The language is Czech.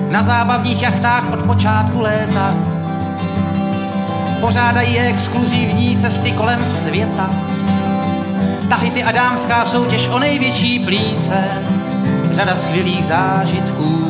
na zábavních jachtách od počátku léta. Pořádají exkluzivní cesty kolem světa. Tahiti a dámská soutěž o největší plínce, řada skvělých zážitků